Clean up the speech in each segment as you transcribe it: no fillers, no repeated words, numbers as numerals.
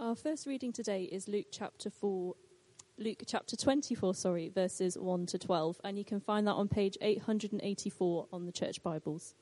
Our first reading today is Luke chapter 24, verses 1 to 12, and you can find that on page 884 on the Church Bibles.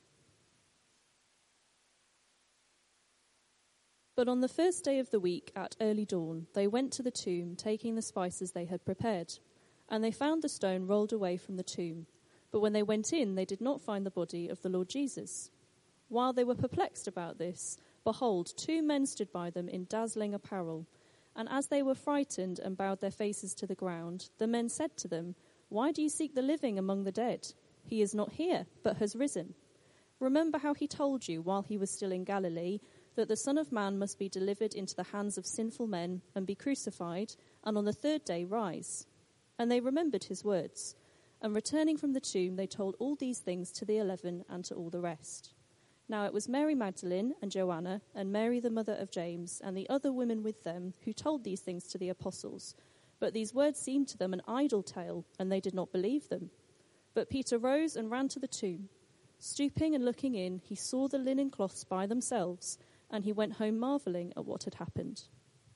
But on the first day of the week, at early dawn, they went to the tomb, taking the spices they had prepared. And they found the stone rolled away from the tomb. But when they went in, they did not find the body of the Lord Jesus. While they were perplexed about this, behold, 2 men stood by them in dazzling apparel. And as they were frightened and bowed their faces to the ground, the men said to them, "Why do you seek the living among the dead? He is not here, but has risen. Remember how he told you while he was still in Galilee, that the Son of Man must be delivered into the hands of sinful men and be crucified, and on the 3rd day rise." And they remembered his words. And returning from the tomb, they told all these things to the 11 and to all the rest. Now it was Mary Magdalene and Joanna and Mary the mother of James and the other women with them who told these things to the apostles. But these words seemed to them an idle tale, and they did not believe them. But Peter rose and ran to the tomb. Stooping and looking in, he saw the linen cloths by themselves, and he went home marveling at what had happened.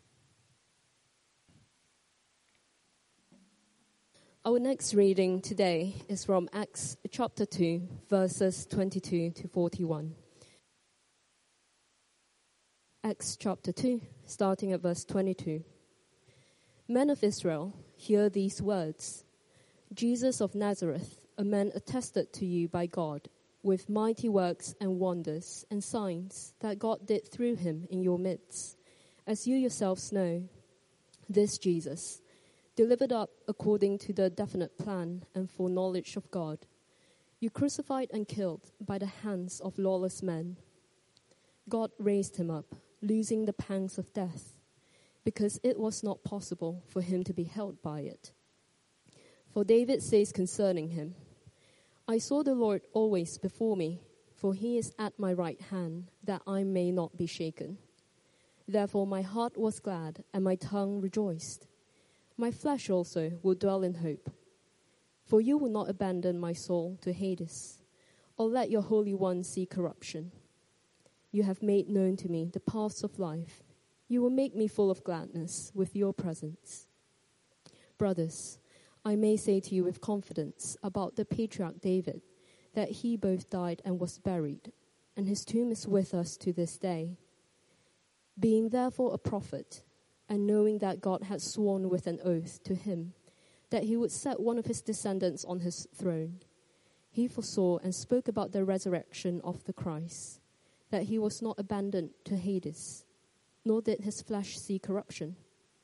Our next reading today is from Acts chapter 2, verses 22 to 41. Acts chapter 2, starting at verse 22. Men of Israel, hear these words. Jesus of Nazareth, a man attested to you by God, with mighty works and wonders and signs that God did through him in your midst, as you yourselves know. This Jesus, delivered up according to the definite plan and foreknowledge of God, you crucified and killed by the hands of lawless men. God raised him up, losing the pangs of death, because it was not possible for him to be held by it. For David says concerning him, I saw the Lord always before me, for he is at my right hand, that I may not be shaken. Therefore my heart was glad, and my tongue rejoiced. My flesh also will dwell in hope. For you will not abandon my soul to Hades, or let your Holy One see corruption. You have made known to me the paths of life. You will make me full of gladness with your presence. Brothers, I may say to you with confidence about the patriarch David, that he both died and was buried, and his tomb is with us to this day. Being therefore a prophet, and knowing that God had sworn with an oath to him that he would set one of his descendants on his throne, he foresaw and spoke about the resurrection of the Christ, that he was not abandoned to Hades, nor did his flesh see corruption.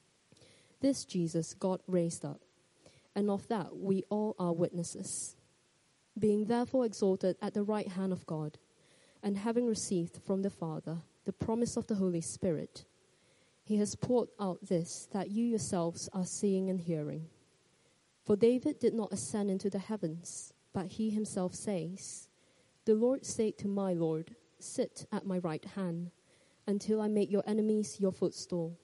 This Jesus God raised up, and of that we all are witnesses. Being therefore exalted at the right hand of God, and having received from the Father the promise of the Holy Spirit, he has poured out this that you yourselves are seeing and hearing. For David did not ascend into the heavens, but he himself says, The Lord said to my Lord, Sit at my right hand, until I make your enemies your footstool.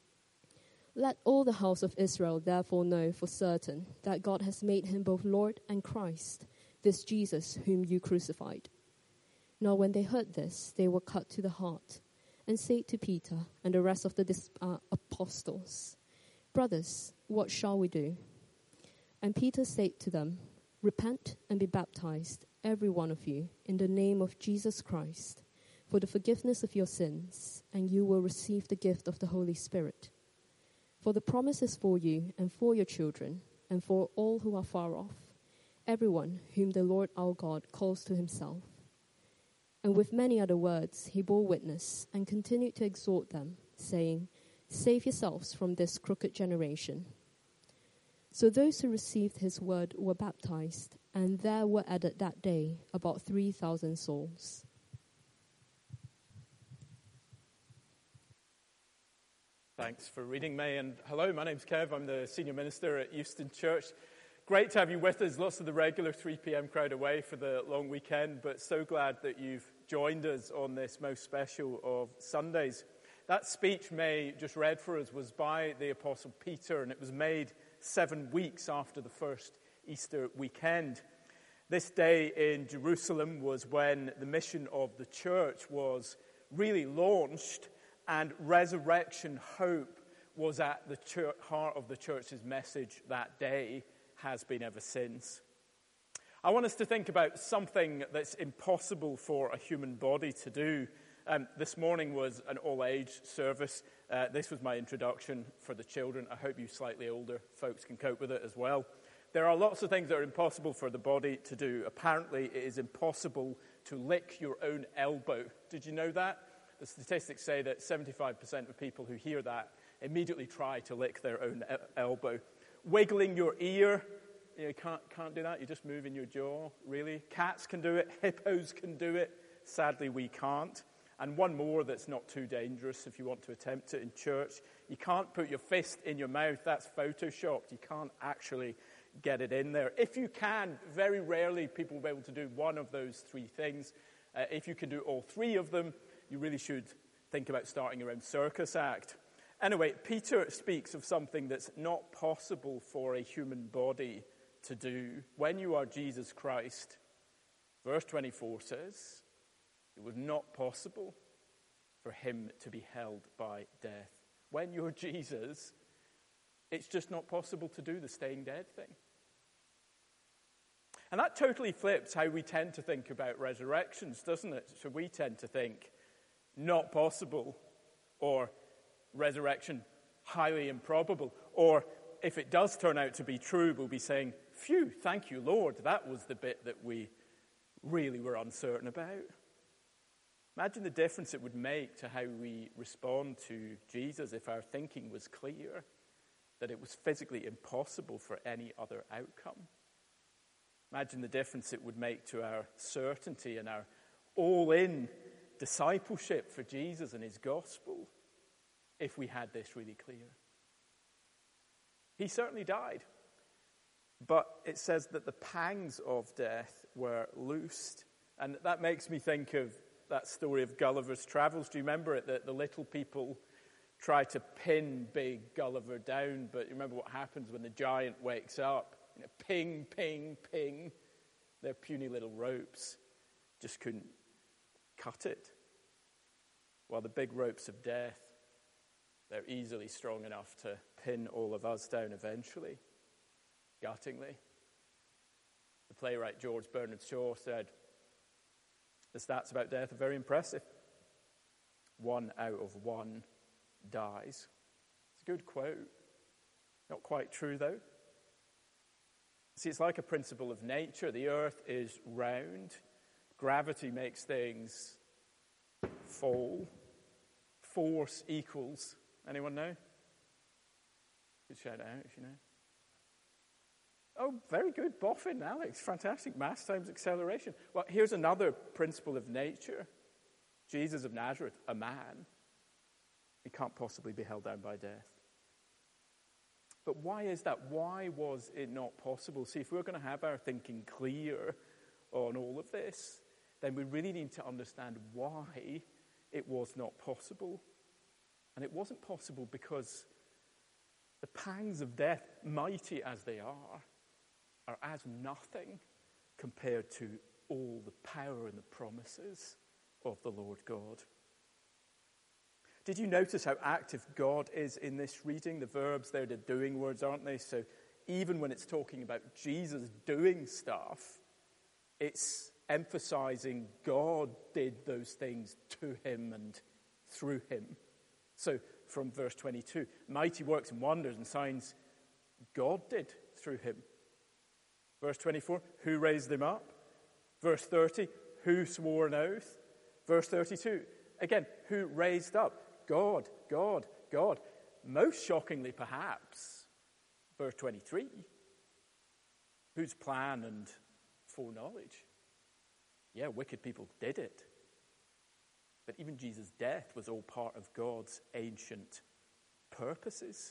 Let all the house of Israel therefore know for certain that God has made him both Lord and Christ, this Jesus whom you crucified. Now when they heard this, they were cut to the heart, and said to Peter and the rest of the apostles, Brothers, what shall we do? And Peter said to them, Repent and be baptized, every one of you, in the name of Jesus Christ, for the forgiveness of your sins, and you will receive the gift of the Holy Spirit. For the promise is for you and for your children, and for all who are far off, everyone whom the Lord our God calls to himself. And with many other words he bore witness and continued to exhort them, saying, Save yourselves from this crooked generation. So those who received his word were baptized, and there were added that day about 3,000 souls. Thanks for reading, May. And hello, my name's Kev. I'm the senior minister at Euston Church. Great to have you with us. Lots of the regular 3 p.m. crowd away for the long weekend, but so glad that you've joined us on this most special of Sundays. That speech May just read for us was by the Apostle Peter, and it was made 7 weeks after the first Easter weekend. This day in Jerusalem was when the mission of the church was really launched, And resurrection hope was at the heart of the church's message that day, has been ever since. I want us to think about something that's impossible for a human body to do. This morning was an all-age service. This was my introduction for the children. I hope you slightly older folks can cope with it as well. There are lots of things that are impossible for the body to do. Apparently, it is impossible to lick your own elbow. Did you know that? The statistics say that 75% of people who hear that immediately try to lick their own elbow. Wiggling your ear, you can't do that. You're just moving your jaw, really. Cats can do it. Hippos can do it. Sadly, we can't. And one more that's not too dangerous if you want to attempt it in church. You can't put your fist in your mouth. That's photoshopped. You can't actually get it in there. If you can, very rarely people will be able to do one of those three things. If you can do all three of them, you really should think about starting your own circus act. Anyway, Peter speaks of something that's not possible for a human body to do. When you are Jesus Christ, verse 24 says, it was not possible for him to be held by death. When you're Jesus, it's just not possible to do the staying dead thing. And that totally flips how we tend to think about resurrections, doesn't it? So we tend to think, not possible, or resurrection, highly improbable. Or if it does turn out to be true, we'll be saying, phew, thank you, Lord. That was the bit that we really were uncertain about. Imagine the difference it would make to how we respond to Jesus if our thinking was clear that it was physically impossible for any other outcome. Imagine the difference it would make to our certainty and our all-in discipleship for Jesus and his gospel if we had this really clear. He certainly died, but it says that the pangs of death were loosed. And that makes me think of that story of Gulliver's Travels. Do you remember it? That the little people try to pin big Gulliver down, but you remember what happens when the giant wakes up? You know, ping, ping, ping. Their puny little ropes just couldn't cut it. While the big ropes of death, they're easily strong enough to pin all of us down eventually, guttingly. The playwright George Bernard Shaw said, the stats about death are very impressive. 1 out of 1 dies. It's a good quote. Not quite true, though. See, it's like a principle of nature. The earth is round. Gravity makes things fall. Force equals. Anyone know? Could shout it out if you know. Oh, very good. Boffin, Alex. Fantastic. Mass times acceleration. Well, here's another principle of nature. Jesus of Nazareth, a man. He can't possibly be held down by death. But why is that? Why was it not possible? See, if we're going to have our thinking clear on all of this, then we really need to understand why it was not possible. And it wasn't possible because the pangs of death, mighty as they are as nothing compared to all the power and the promises of the Lord God. Did you notice how active God is in this reading? The verbs, they're the doing words, aren't they? So even when it's talking about Jesus doing stuff, it's emphasizing God did those things to him and through him. So from verse 22, mighty works and wonders and signs God did through him. Verse 24, who raised him up? Verse 30, who swore an oath? Verse 32, again, who raised up? God, God, God. Most shockingly, perhaps, verse 23, whose plan and foreknowledge? Yeah, wicked people did it. But even Jesus' death was all part of God's ancient purposes.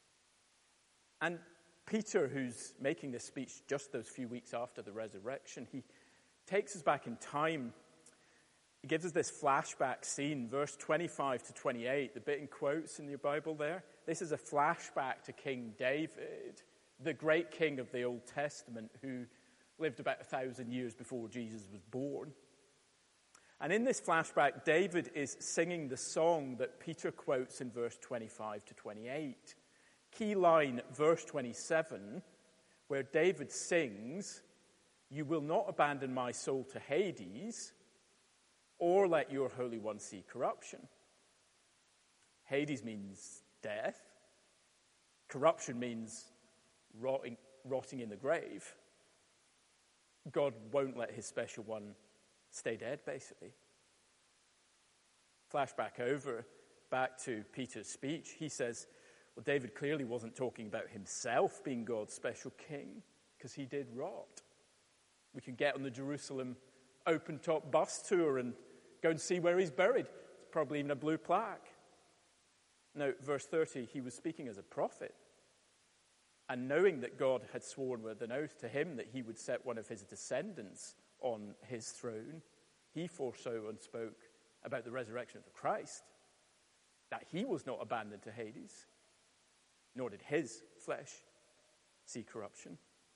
And Peter, who's making this speech just those few weeks after the resurrection, he takes us back in time. He gives us this flashback scene, verse 25 to 28, the bit in quotes in your Bible there. This is a flashback to King David, the great king of the Old Testament, who lived about 1,000 years before Jesus was born. And in this flashback, David is singing the song that Peter quotes in verse 25 to 28. Key line, verse 27, where David sings, "You will not abandon my soul to Hades, or let your Holy One see corruption." Hades means death. Corruption means rotting in the grave. God won't let his special one stay dead, basically. Flashback over, back to Peter's speech. He says, well, David clearly wasn't talking about himself being God's special king, because he did rot. We can get on the Jerusalem open-top bus tour and go and see where he's buried. There's probably even a blue plaque. Now, verse 30, he was speaking as a prophet. And knowing that God had sworn with an oath to him that he would set one of his descendants on his throne, he foresaw and spoke about the resurrection of the Christ, that he was not abandoned to Hades, nor did his flesh see corruption.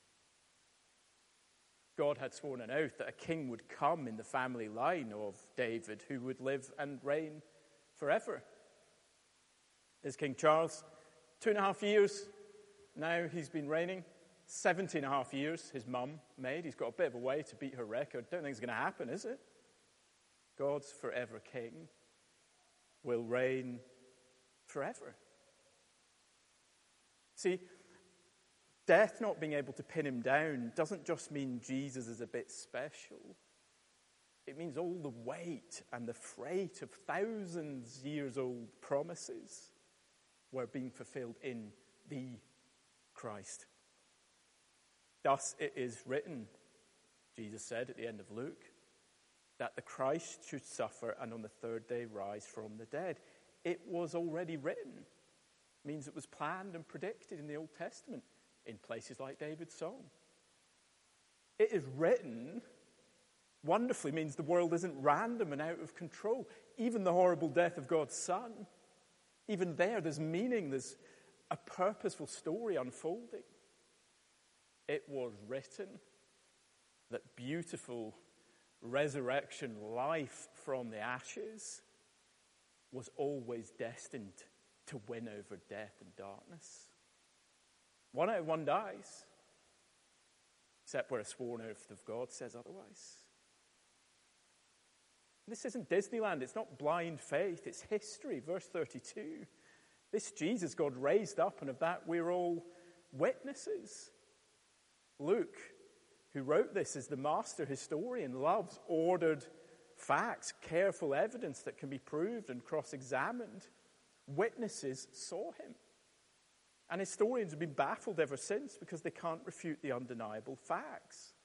God had sworn an oath that a king would come in the family line of David who would live and reign forever. There's King Charles, 2.5 years now he's been reigning. 17.5 years his mum made. He's got a bit of a way to beat her record. Don't think it's going to happen, is it? God's forever king will reign forever. See, death not being able to pin him down doesn't just mean Jesus is a bit special. It means all the weight and the freight of thousands years old promises were being fulfilled in the Christ. Thus it is written, Jesus said at the end of Luke, that the Christ should suffer and on the third day rise from the dead. It was already written. It means it was planned and predicted in the Old Testament in places like David's song. It is written wonderfully means the world isn't random and out of control. Even the horrible death of God's Son, even there's meaning, there's a purposeful story unfolding. It was written that beautiful resurrection life from the ashes was always destined to win over death and darkness. 1 out of 1 dies, except where a sworn oath of God says otherwise. This isn't Disneyland, it's not blind faith, it's history. Verse 32, this Jesus God raised up, and of that we're all witnesses. Luke, who wrote this, is the master historian, loves ordered facts, careful evidence that can be proved and cross-examined. Witnesses saw him. And historians have been baffled ever since because they can't refute the undeniable facts.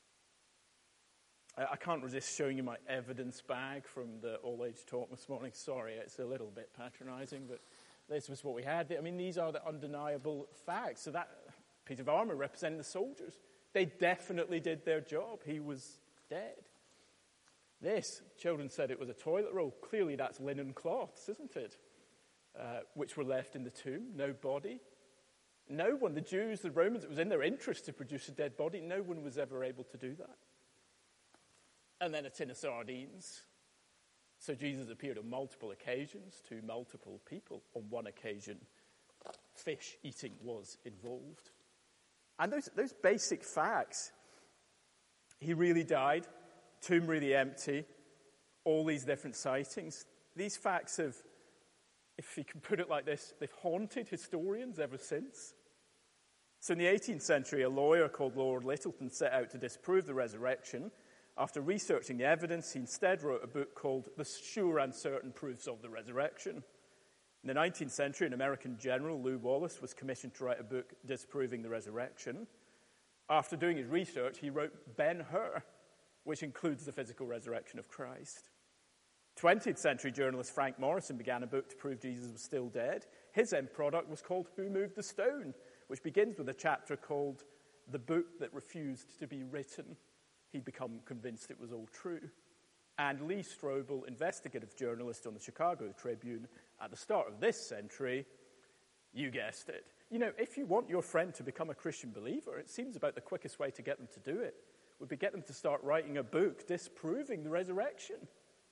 I can't resist showing you my evidence bag from the all-age talk this morning. Sorry, it's a little bit patronizing, but this was what we had. I mean, these are the undeniable facts. So that piece of armor representing the soldiers. They definitely did their job. He was dead. This, children said it was a toilet roll. Clearly that's linen cloths, isn't it? Which were left in the tomb. No body. No one, the Jews, the Romans, it was in their interest to produce a dead body. No one was ever able to do that. And then a tin of sardines. So Jesus appeared on multiple occasions to multiple people. On one occasion, fish eating was involved. And those basic facts, he really died, tomb really empty, all these different sightings. These facts have, if you can put it like this, they've haunted historians ever since. So in the 18th century, a lawyer called Lord Lyttelton set out to disprove the resurrection. After researching the evidence, he instead wrote a book called The Sure and Certain Proofs of the Resurrection. In the 19th century, an American general, Lew Wallace, was commissioned to write a book disproving the resurrection. After doing his research, he wrote Ben-Hur, which includes the physical resurrection of Christ. 20th century journalist Frank Morrison began a book to prove Jesus was still dead. His end product was called Who Moved the Stone, which begins with a chapter called The Book That Refused to Be Written. He'd become convinced it was all true. And Lee Strobel, investigative journalist on the Chicago Tribune, at the start of this century, you guessed it. You know, if you want your friend to become a Christian believer, it seems about the quickest way to get them to do it would be get them to start writing a book disproving the resurrection.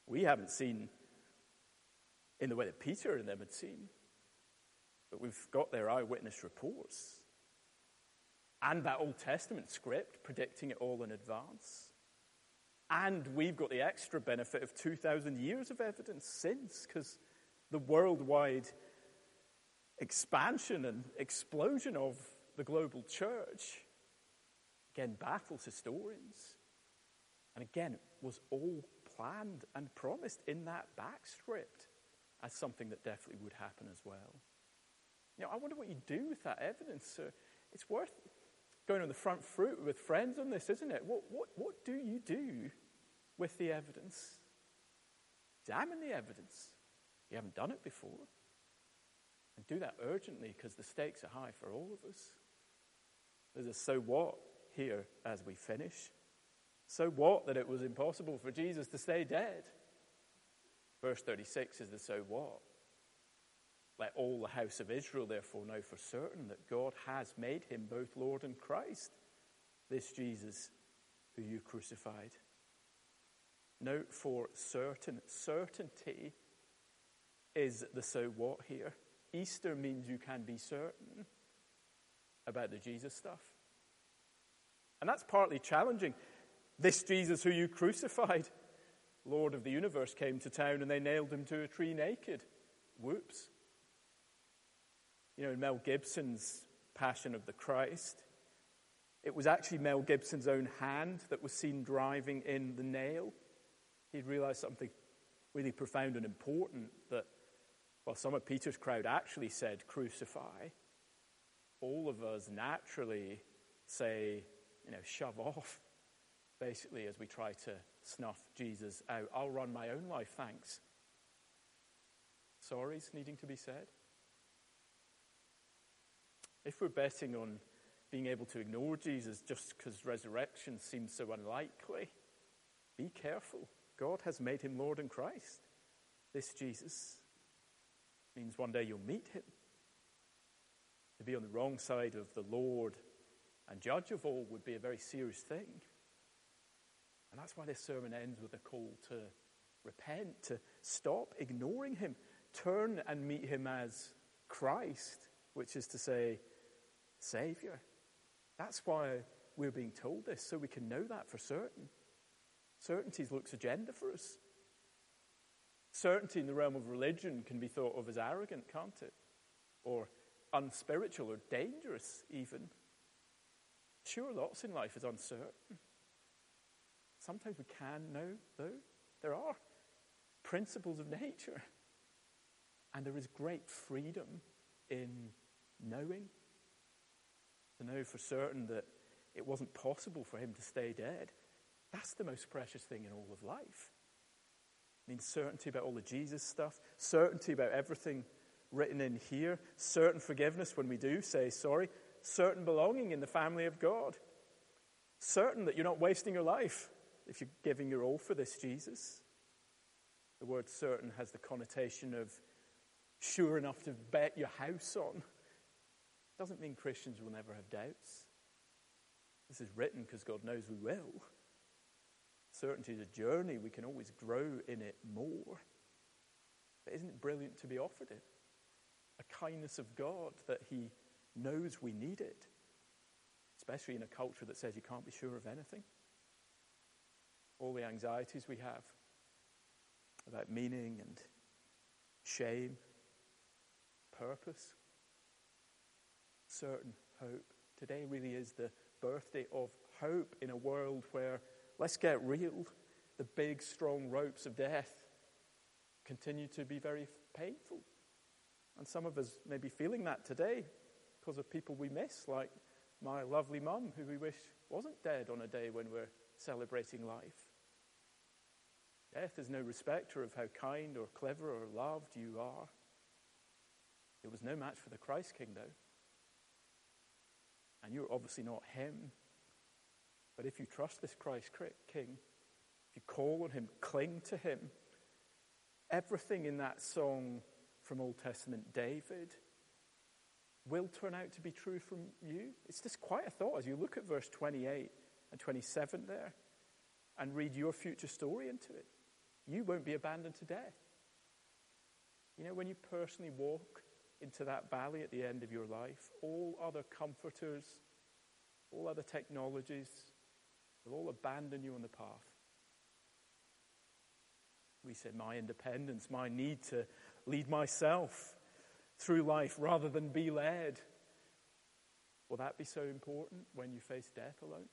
We haven't seen in the way that Peter and them had seen, but we've got their eyewitness reports and that Old Testament script predicting it all in advance. And we've got the extra benefit of 2,000 years of evidence since, because the worldwide expansion and explosion of the global church, again, baffles historians. And again, it was all planned and promised in that backscript as something that definitely would happen as well. I wonder what you do with that evidence. It's worth going on the front foot with friends on this, isn't it? What do you do with the evidence? Examine the evidence. You haven't done it before. And do that urgently, because the stakes are high for all of us. There's a so what here as we finish. So what that it was impossible for Jesus to stay dead? Verse 36 is the so what. Let all the house of Israel therefore know for certain that God has made him both Lord and Christ, this Jesus who you crucified. Note for certain. Certainty is the so what here. Easter means you can be certain about the Jesus stuff. And that's partly challenging. This Jesus who you crucified, Lord of the universe, came to town and they nailed him to a tree naked. Whoops. In Mel Gibson's Passion of the Christ, it was actually Mel Gibson's own hand that was seen driving in the nail. He'd realized something really profound and important, that while some of Peter's crowd actually said, crucify, all of us naturally say, shove off, basically, as we try to snuff Jesus out. I'll run my own life, thanks. Sorry's needing to be said. If we're betting on being able to ignore Jesus just because resurrection seems so unlikely, be careful. God has made him Lord and Christ. This Jesus means one day you'll meet him. To be on the wrong side of the Lord and judge of all would be a very serious thing. And that's why this sermon ends with a call to repent, to stop ignoring him, turn and meet him as Christ, which is to say, Savior. That's why we're being told this, so we can know that for certain. Certainty is Luke's agenda for us. Certainty in the realm of religion can be thought of as arrogant, can't it? Or unspiritual or dangerous even. Sure, lots in life is uncertain. Sometimes we can know, though. There are principles of nature. And there is great freedom in knowing. To know for certain that it wasn't possible for him to stay dead. That's the most precious thing in all of life. It means certainty about all the Jesus stuff, certainty about everything written in here, certain forgiveness when we do say sorry, certain belonging in the family of God, certain that you're not wasting your life if you're giving your all for this Jesus. The word certain has the connotation of sure enough to bet your house on. Doesn't mean Christians will never have doubts. This is written because God knows we will. Certainty is a journey. We can always grow in it more. But isn't it brilliant to be offered it? A kindness of God that he knows we need it. Especially in a culture that says you can't be sure of anything. All the anxieties we have about meaning and shame, purpose, certain hope. Today really is the birthday of hope in a world where, let's get real, the big, strong ropes of death continue to be very painful. And some of us may be feeling that today because of people we miss, like my lovely mum, who we wish wasn't dead on a day when we're celebrating life. Death is no respecter of how kind or clever or loved you are. It was no match for the Christ King, though. And you're obviously not him. But if you trust this Christ King, if you call on him, cling to him, everything in that song from Old Testament David will turn out to be true from you. It's just quite a thought as you look at verse 28 and 27 there and read your future story into it. you won't be abandoned to death. You know, when you personally walk into that valley at the end of your life, all other comforters, all other technologies will all abandon you on the path. We said, my independence, my need to lead myself through life rather than be led. Will that be so important when you face death alone?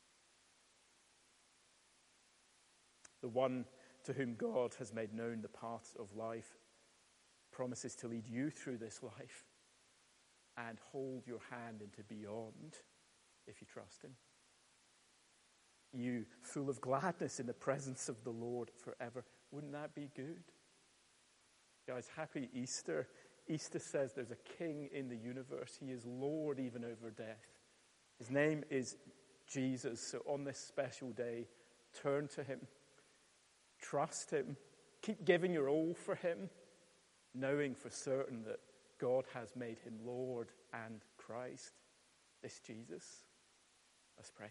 The one to whom God has made known the paths of life promises to lead you through this life and hold your hand into beyond if you trust him. You full of gladness in the presence of the Lord forever. Wouldn't that be good? Guys, happy Easter. Easter says there's a king in the universe. He is Lord even over death. His name is Jesus. So on this special day, turn to him. Trust him. Keep giving your all for him, knowing for certain that God has made him Lord and Christ, this Jesus. Let's pray.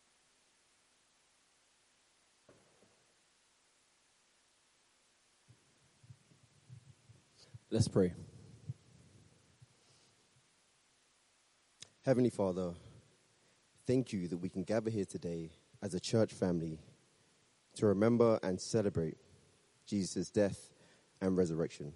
Let's pray. Heavenly Father, thank you that we can gather here today as a church family to remember and celebrate Jesus' death and resurrection.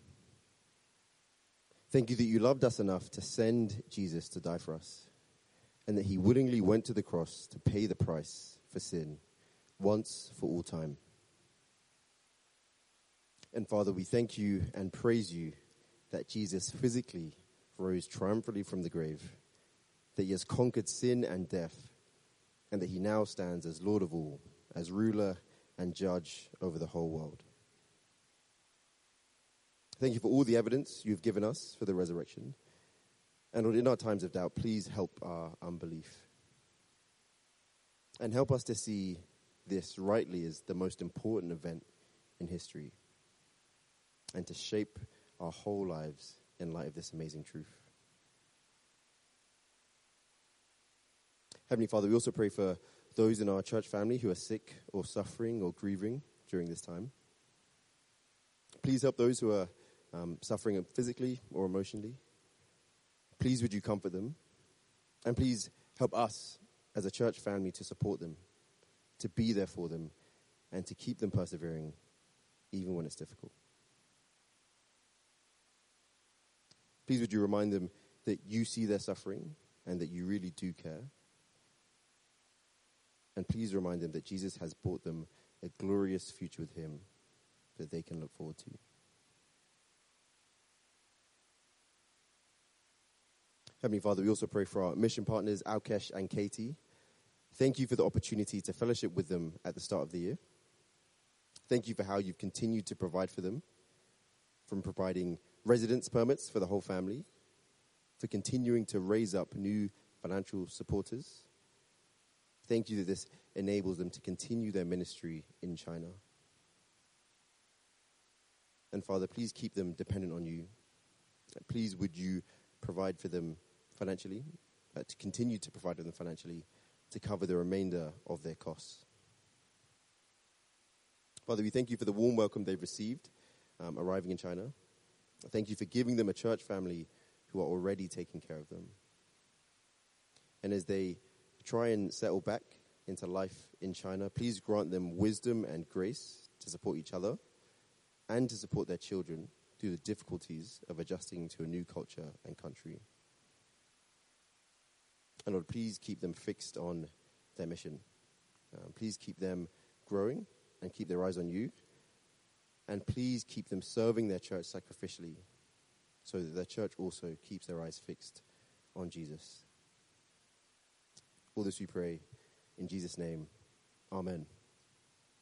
Thank you that you loved us enough to send Jesus to die for us, and that he willingly went to the cross to pay the price for sin once for all time. And Father, we thank you and praise you that Jesus physically rose triumphantly from the grave, that he has conquered sin and death, and that he now stands as Lord of all, as ruler and judge over the whole world. Thank you for all the evidence you've given us for the resurrection. And Lord, in our times of doubt, please help our unbelief. And help us to see this rightly as the most important event in history, and to shape our whole lives in light of this amazing truth. Heavenly Father, we also pray for those in our church family who are sick or suffering or grieving during this time. Please help those who are suffering physically or emotionally. Please would you comfort them. And please help us as a church family to support them, to be there for them, and to keep them persevering even when it's difficult. Please would you remind them that you see their suffering and that you really do care. And please remind them that Jesus has brought them a glorious future with him that they can look forward to. Heavenly Father, we also pray for our mission partners, Alkesh and Katie. Thank you for the opportunity to fellowship with them at the start of the year. Thank you for how you've continued to provide for them, from providing residence permits for the whole family, for continuing to raise up new financial supporters. Thank you that this enables them to continue their ministry in China. And Father, please keep them dependent on you. Please would you provide for them financially, to continue to provide for them financially, to cover the remainder of their costs. Father, we thank you for the warm welcome they've received arriving in China. Thank you for giving them a church family who are already taking care of them. And as they try and settle back into life in China, please grant them wisdom and grace to support each other and to support their children through the difficulties of adjusting to a new culture and country. And Lord, please keep them fixed on their mission. Please keep them growing and keep their eyes on you. And please keep them serving their church sacrificially so that their church also keeps their eyes fixed on Jesus. All this we pray in Jesus' name. Amen.